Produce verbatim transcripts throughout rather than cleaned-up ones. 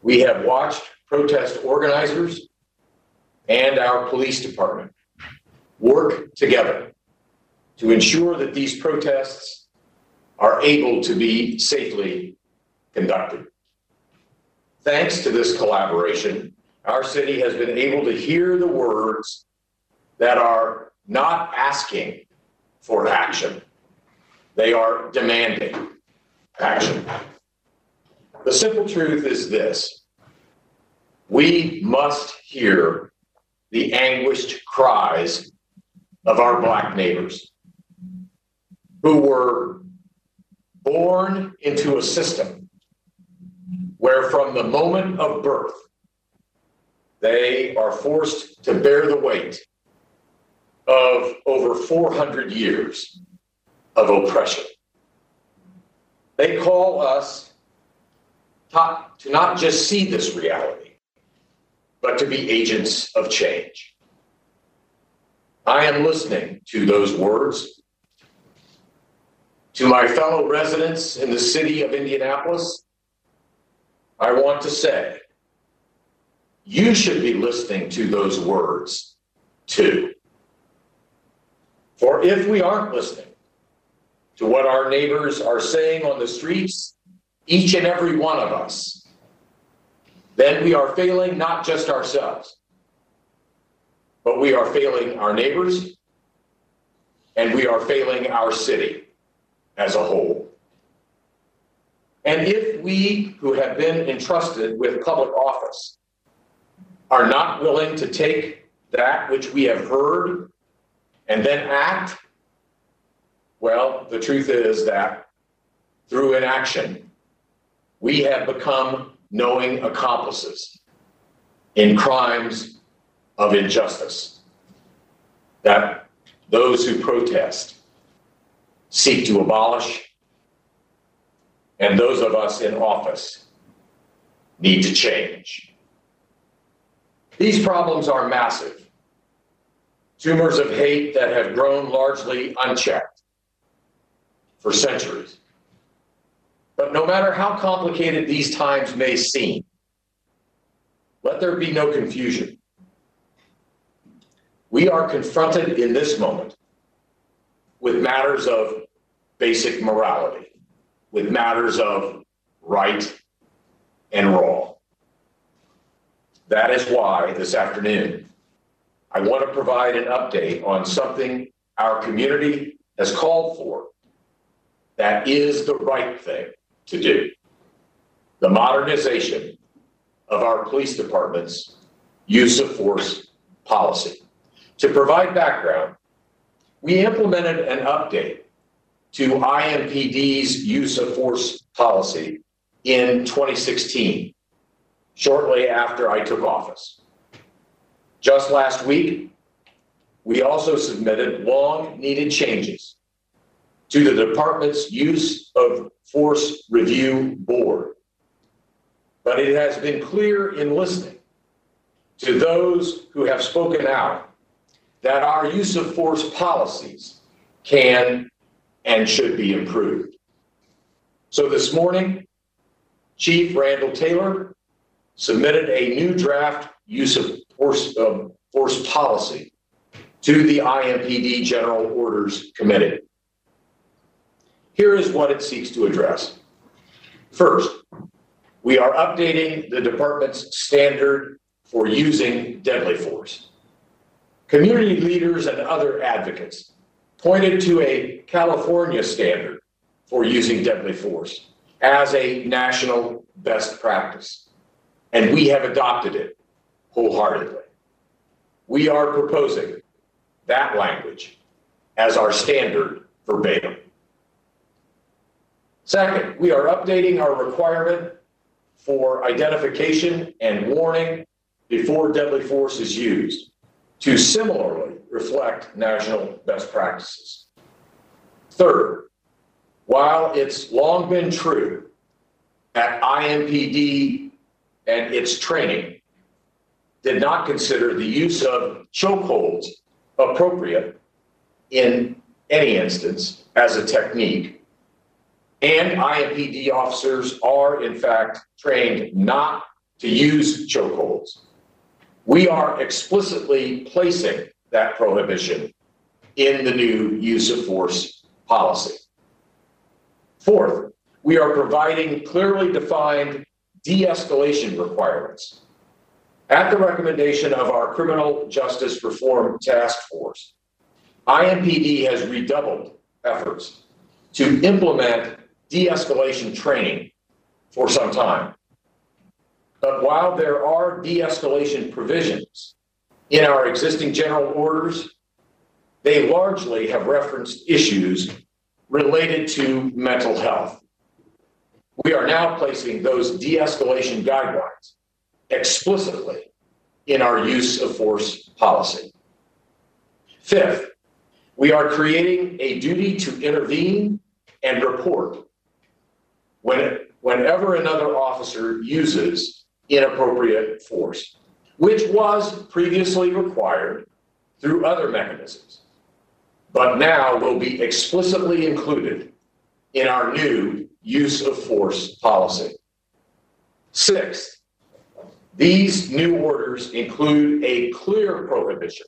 We have watched protest organizers and our police department work together to ensure that these protests are able to be safely conducted. Thanks to this collaboration, our city has been able to hear the words that are not asking for action. They are demanding action. The simple truth is this: we must hear the anguished cries of our Black neighbors who were born into a system where from the moment of birth, they are forced to bear the weight of over four hundred years of oppression. They call us to not just see this reality, but to be agents of change. I am listening to those words. To my fellow residents in the city of Indianapolis, I want to say, you should be listening to those words too. For if we aren't listening to what our neighbors are saying on the streets, each and every one of us, then we are failing not just ourselves, but we are failing our neighbors, and we are failing our city as a whole. And if we who have been entrusted with public office are not willing to take that which we have heard and then act, well, the truth is that through inaction, we have become knowing accomplices in crimes of injustice that those who protest seek to abolish, and those of us in office need to change. These problems are massive, tumors of hate that have grown largely unchecked for centuries. But no matter how complicated these times may seem, let there be no confusion. We are confronted in this moment with matters of basic morality, with matters of right and wrong. That is why this afternoon, I want to provide an update on something our community has called for that is the right thing to do: the modernization of our police department's use of force policy. To provide background, we implemented an update to I M P D's use of force policy in twenty sixteen, shortly after I took office. Just last week, we also submitted long-needed changes to the department's use of force review board. But it has been clear in listening to those who have spoken out that our use of force policies can and should be improved. So this morning, Chief Randall Taylor submitted a new draft use of force, uh, force policy to the I M P D General Orders Committee. Here is what it seeks to address. First, we are updating the department's standard for using deadly force. Community leaders and other advocates pointed to a California standard for using deadly force as a national best practice, and we have adopted it wholeheartedly. We are proposing that language as our standard verbatim. Second, we are updating our requirement for identification and warning before deadly force is used to similarly reflect national best practices. Third, while it's long been true that I M P D and its training did not consider the use of chokeholds appropriate in any instance as a technique, and I M P D officers are in fact trained not to use chokeholds. We are explicitly placing that prohibition in the new use of force policy. Fourth, we are providing clearly defined de-escalation requirements. At the recommendation of our Criminal Justice Reform Task Force, I M P D has redoubled efforts to implement de-escalation training for some time. But while there are de-escalation provisions in our existing general orders, they largely have referenced issues related to mental health. We are now placing those de-escalation guidelines explicitly in our use of force policy. Fifth, we are creating a duty to intervene and report when, whenever another officer uses inappropriate force, which was previously required through other mechanisms, but now will be explicitly included in our new use of force policy. Sixth, these new orders include a clear prohibition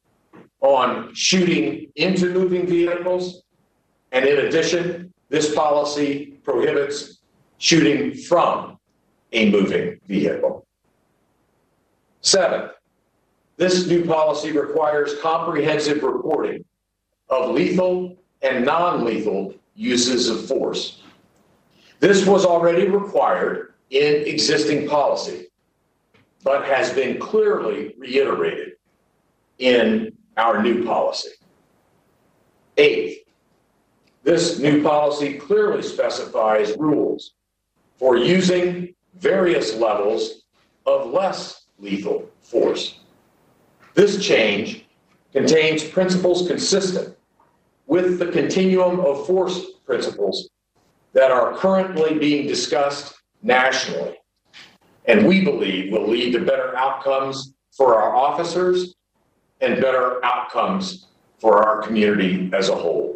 on shooting into moving vehicles, and in addition, this policy prohibits shooting from a moving vehicle. Seventh, this new policy requires comprehensive reporting of lethal and non-lethal uses of force. This was already required in existing policy, but has been clearly reiterated in our new policy. Eighth, this new policy clearly specifies rules for using various levels of less lethal force. This change contains principles consistent with the continuum of force principles that are currently being discussed nationally, and we believe will lead to better outcomes for our officers and better outcomes for our community as a whole.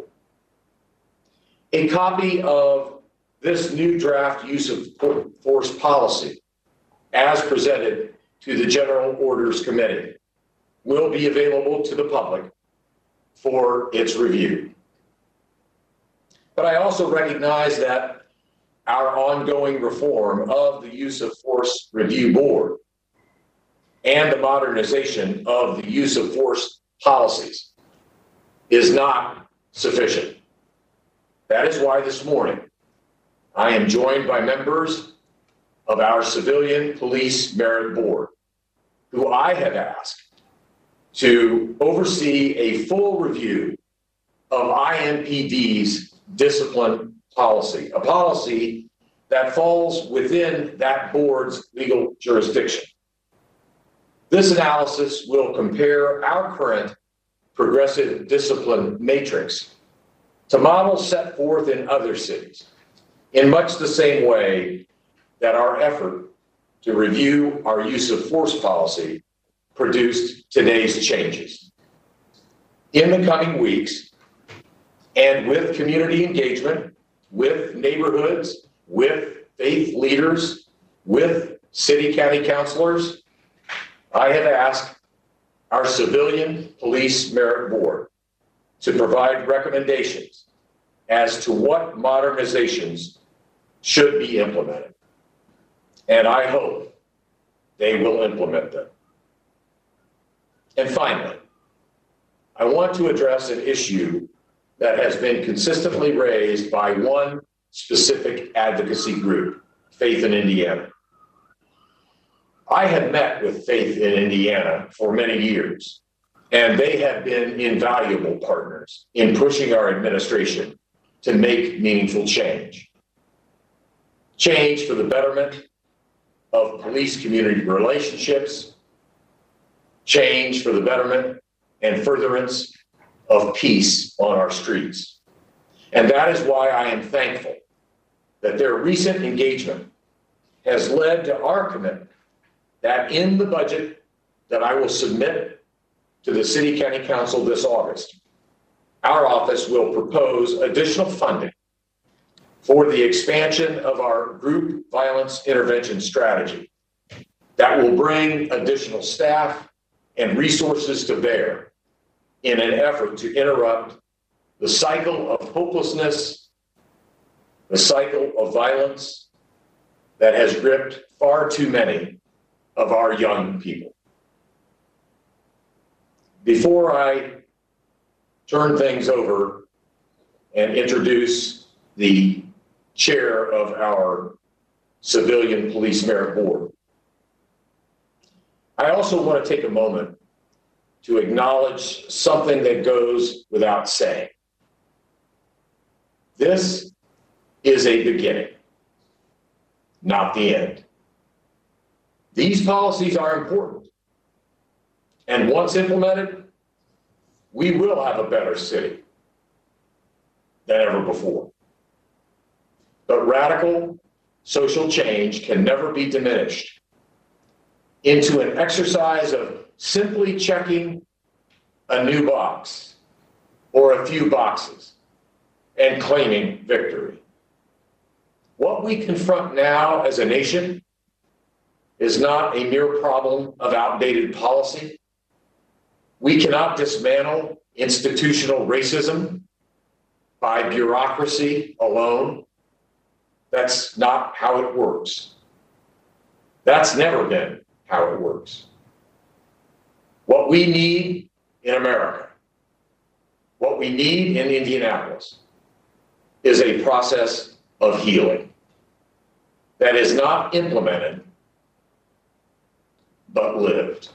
A copy of this new draft use of force policy, as presented to the General Orders Committee, will be available to the public for its review. But I also recognize that our ongoing reform of the Use of Force Review Board and the modernization of the use of force policies is not sufficient. That is why this morning I am joined by members of our Civilian Police Merit Board, who I have asked to oversee a full review of I M P D's discipline policy, a policy that falls within that board's legal jurisdiction. This analysis will compare our current progressive discipline matrix to models set forth in other cities in much the same way that our effort to review our use of force policy produced today's changes. In the coming weeks, and with community engagement, with neighborhoods, with faith leaders, with city county councilors, I have asked our Civilian Police Merit Board to provide recommendations as to what modernizations should be implemented. And I hope they will implement them. And finally, I want to address an issue that has been consistently raised by one specific advocacy group, Faith in Indiana. I have met with Faith in Indiana for many years, and they have been invaluable partners in pushing our administration to make meaningful change. Change for the betterment of police-community relationships, change for the betterment and furtherance of peace on our streets. And that is why I am thankful that their recent engagement has led to our commitment that in the budget that I will submit to the City County Council this August, our office will propose additional funding for the expansion of our group violence intervention strategy that will bring additional staff and resources to bear in an effort to interrupt the cycle of hopelessness, the cycle of violence that has gripped far too many of our young people. Before I turn things over and introduce the chair of our Civilian Police Merit Board, I also want to take a moment to acknowledge something that goes without saying. This is a beginning, not the end. These policies are important, and once implemented, we will have a better city than ever before. But radical social change can never be diminished into an exercise of simply checking a new box or a few boxes and claiming victory. What we confront now as a nation is not a mere problem of outdated policy. We cannot dismantle institutional racism by bureaucracy alone. That's not how it works. That's never been how it works. What we need in America, what we need in Indianapolis, is a process of healing that is not implemented, but lived.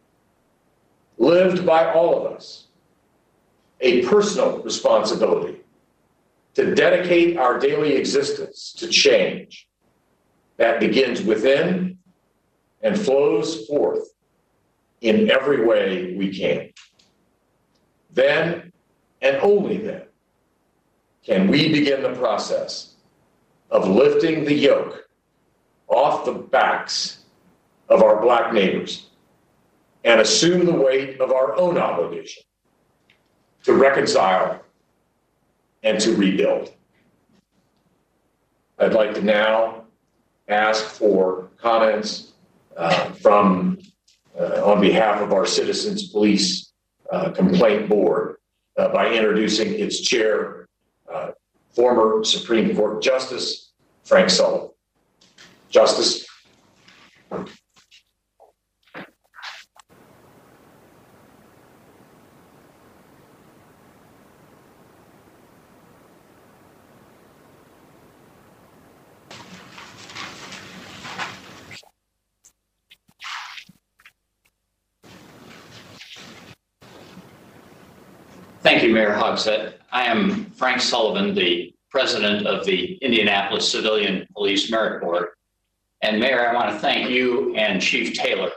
Lived by all of us. A personal responsibility to dedicate our daily existence to change that begins within and flows forth in every way we can. Then, and only then, can we begin the process of lifting the yoke off the backs of our Black neighbors and assume the weight of our own obligation to reconcile and to rebuild. I'd like to now ask for comments uh, from, uh, on behalf of our Citizens Police uh, Complaint Board uh, by introducing its chair, uh, former Supreme Court Justice Frank Sullivan. Justice. Thank you, Mayor Hogsett. I am Frank Sullivan, the president of the Indianapolis Civilian Police Merit Board. And Mayor, I want to thank you and Chief Taylor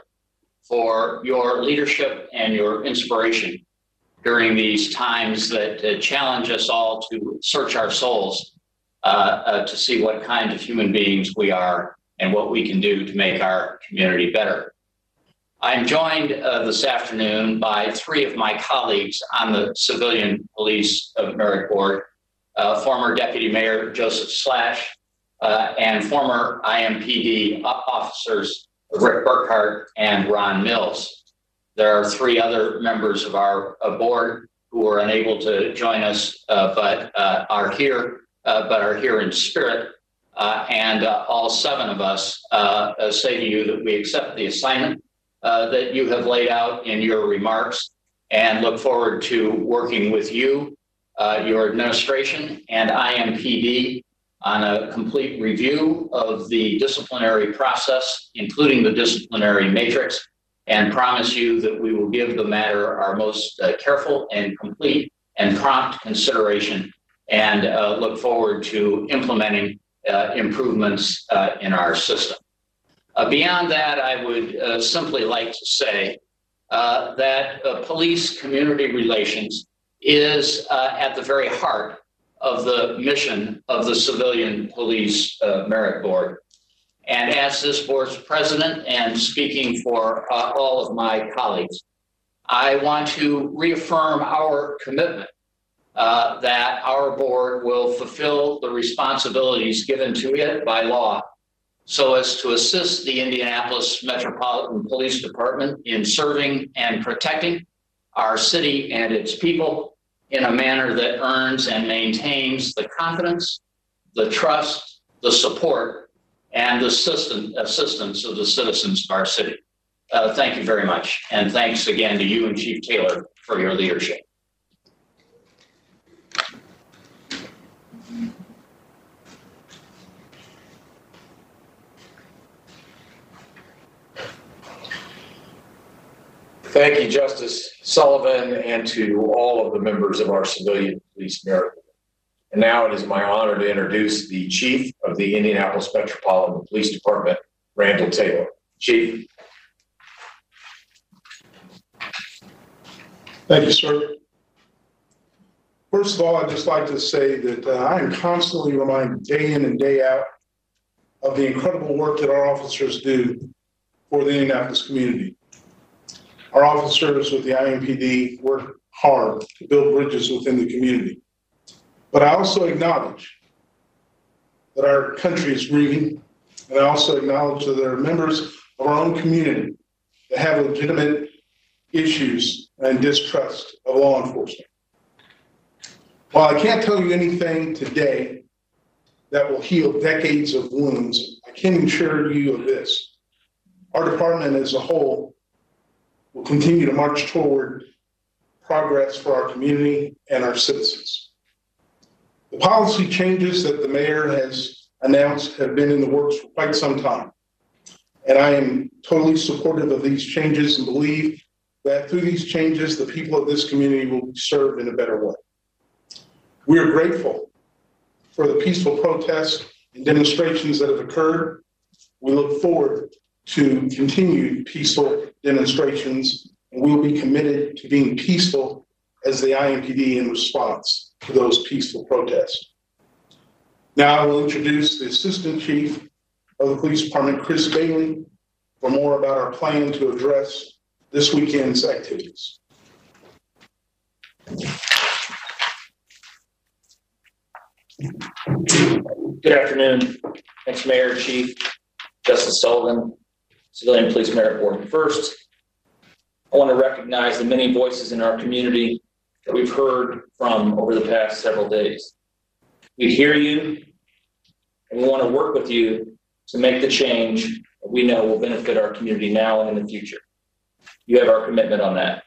for your leadership and your inspiration during these times that uh, challenge us all to search our souls uh, uh, to see what kind of human beings we are and what we can do to make our community better. I'm joined uh, this afternoon by three of my colleagues on the Civilian Police Merit Board, uh, former Deputy Mayor Joseph Slash uh, and former I M P D officers Rick Burkhart and Ron Mills. There are three other members of our uh, board who are unable to join us, uh, but uh, are here, uh, but are here in spirit. Uh, and uh, all seven of us uh, uh, say to you that we accept the assignment Uh, that you have laid out in your remarks and look forward to working with you, uh, your administration, and I M P D on a complete review of the disciplinary process, including the disciplinary matrix, and promise you that we will give the matter our most uh, careful and complete and prompt consideration, and uh, look forward to implementing uh, improvements uh, in our system. Uh, beyond that, I would uh, simply like to say uh, that uh, police community relations is uh, at the very heart of the mission of the Civilian Police uh, Merit Board. And as this board's president and speaking for uh, all of my colleagues, I want to reaffirm our commitment uh, that our board will fulfill the responsibilities given to it by law so as to assist the Indianapolis Metropolitan Police Department in serving and protecting our city and its people in a manner that earns and maintains the confidence, the trust, the support, and the assistant, assistance of the citizens of our city. Uh, thank you very much. And thanks again to you and Chief Taylor for your leadership. Thank you, Justice Sullivan, and to all of the members of our civilian police merit. And now it is my honor to introduce the Chief of the Indianapolis Metropolitan Police Department, Randall Taylor. Chief. Thank you, sir. First of all, I'd just like to say that uh, I am constantly reminded day in and day out of the incredible work that our officers do for the Indianapolis community. Our officers with the I M P D work hard to build bridges within the community. But I also acknowledge that our country is grieving, and I also acknowledge that there are members of our own community that have legitimate issues and distrust of law enforcement. While I can't tell you anything today that will heal decades of wounds, I can assure you of this. Our department as a whole will continue to march toward progress for our community and our citizens. The policy changes that the mayor has announced have been in the works for quite some time. And I am totally supportive of these changes and believe that through these changes, the people of this community will be served in a better way. We are grateful for the peaceful protests and demonstrations that have occurred. We look forward to continued peaceful demonstrations, and we will be committed to being peaceful as the I M P D in response to those peaceful protests. Now I will introduce the Assistant Chief of the Police Department, Chris Bailey, for more about our plan to address this weekend's activities. Good afternoon. Thanks, Mayor, Chief, Justice Sullivan, Civilian Police Merit Board. First, I want to recognize the many voices in our community that we've heard from over the past several days. We hear you, and we want to work with you to make the change that we know will benefit our community now and in the future. You have our commitment on that.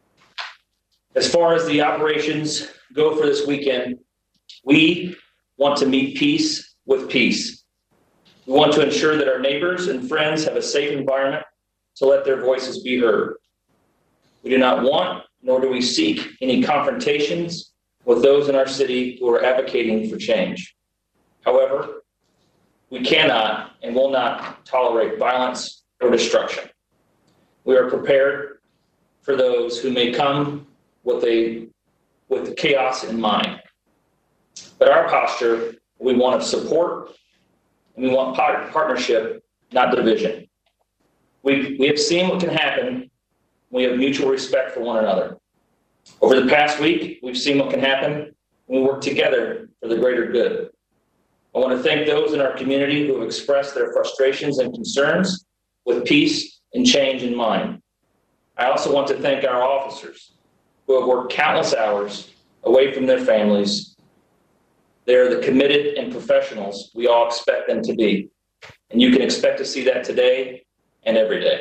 As far as the operations go for this weekend, we want to meet peace with peace. We want to ensure that our neighbors and friends have a safe environment to let their voices be heard. We do not want, nor do we seek, any confrontations with those in our city who are advocating for change. However, we cannot and will not tolerate violence or destruction. We are prepared for those who may come with, a, with chaos in mind. But our posture, we want support, and we want partnership, not division. We, we have seen what can happen. We have mutual respect for one another. Over the past week, we've seen what can happen when we work together for the greater good. I want to thank those in our community who have expressed their frustrations and concerns with peace and change in mind. I also want to thank our officers who have worked countless hours away from their families. They're the committed and professionals we all expect them to be. And you can expect to see that today and every day.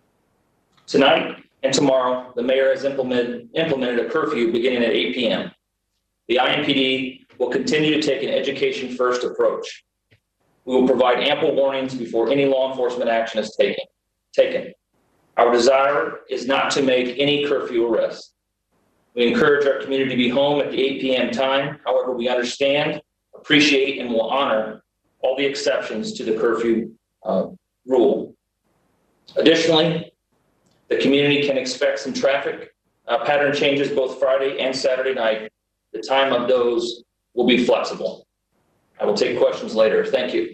Tonight and tomorrow, the mayor has implemented, implemented a curfew beginning at eight p m The I M P D will continue to take an education-first approach. We will provide ample warnings before any law enforcement action is taken. taken. Our desire is not to make any curfew arrests. We encourage our community to be home at the eight p m time. However, we understand, appreciate, and will honor all the exceptions to the curfew uh, rule. Additionally, the community can expect some traffic uh, pattern changes both Friday and Saturday night. The time of those will be flexible. I will take questions later. Thank you.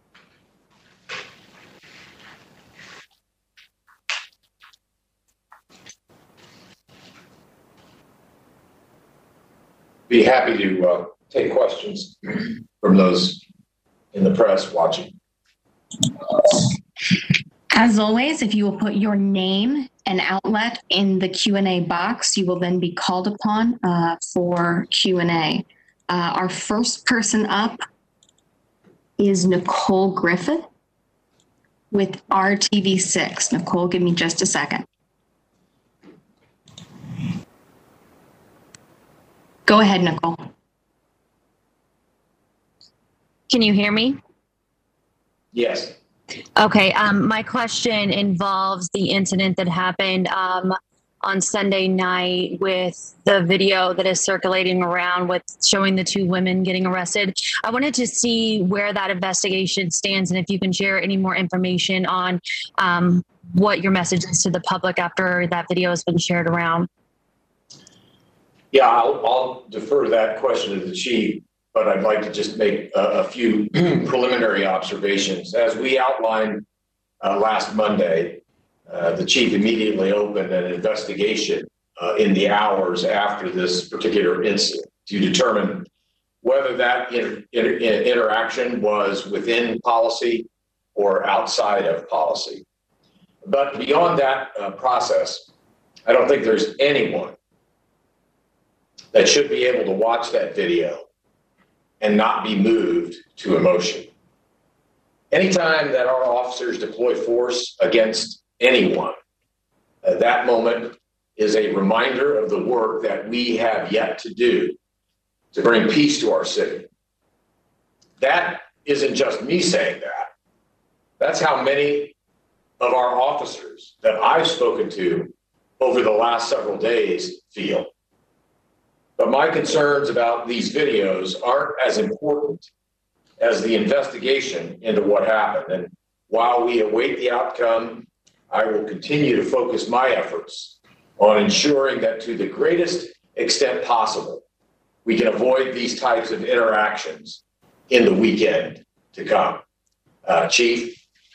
Be happy to uh, take questions from those in the press watching. As always, if you will put your name and outlet in the Q and A box, you will then be called upon uh, for Q and A. Uh, our first person up is Nicole Griffith with R T V six. Nicole, give me just a second. Go ahead, Nicole. Can you hear me? Yes. Okay. Um, my question involves the incident that happened um, on Sunday night with the video that is circulating around with showing the two women getting arrested. I wanted to see where that investigation stands and if you can share any more information on um, what your message is to the public after that video has been shared around. Yeah, I'll, I'll defer that question to the chief, but I'd like to just make a, a few preliminary observations. As we outlined uh, last Monday, uh, the chief immediately opened an investigation uh, in the hours after this particular incident to determine whether that inter inter interaction was within policy or outside of policy. But beyond that uh, process, I don't think there's anyone that should be able to watch that video and not be moved to emotion. Anytime that our officers deploy force against anyone, uh, that moment is a reminder of the work that we have yet to do to bring peace to our city. That isn't just me saying that. That's how many of our officers that I've spoken to over the last several days feel. But my concerns about these videos aren't as important as the investigation into what happened. And while we await the outcome, I will continue to focus my efforts on ensuring that to the greatest extent possible, we can avoid these types of interactions in the weekend to come. Uh, Chief?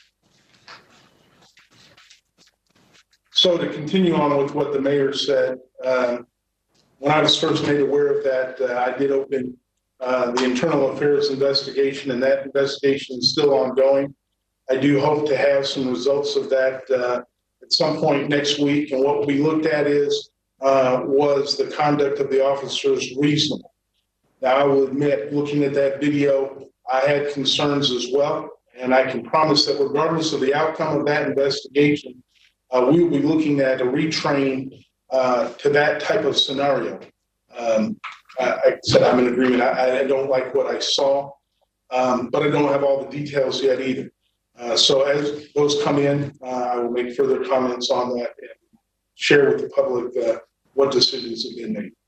So to continue on with what the mayor said, um, when I was first made aware of that, uh, I did open uh, the internal affairs investigation, and that investigation is still ongoing. I do hope to have some results of that uh, at some point next week. And what we looked at is, uh, was the conduct of the officers reasonable? Now, I will admit, looking at that video, I had concerns as well. And I can promise that regardless of the outcome of that investigation, uh, we will be looking at a retrain Uh, to that type of scenario. Um, I, I said I'm in agreement. I, I don't like what I saw, um, but I don't have all the details yet either. Uh, so as those come in, uh, I will make further comments on that and share with the public uh, what decisions have been made.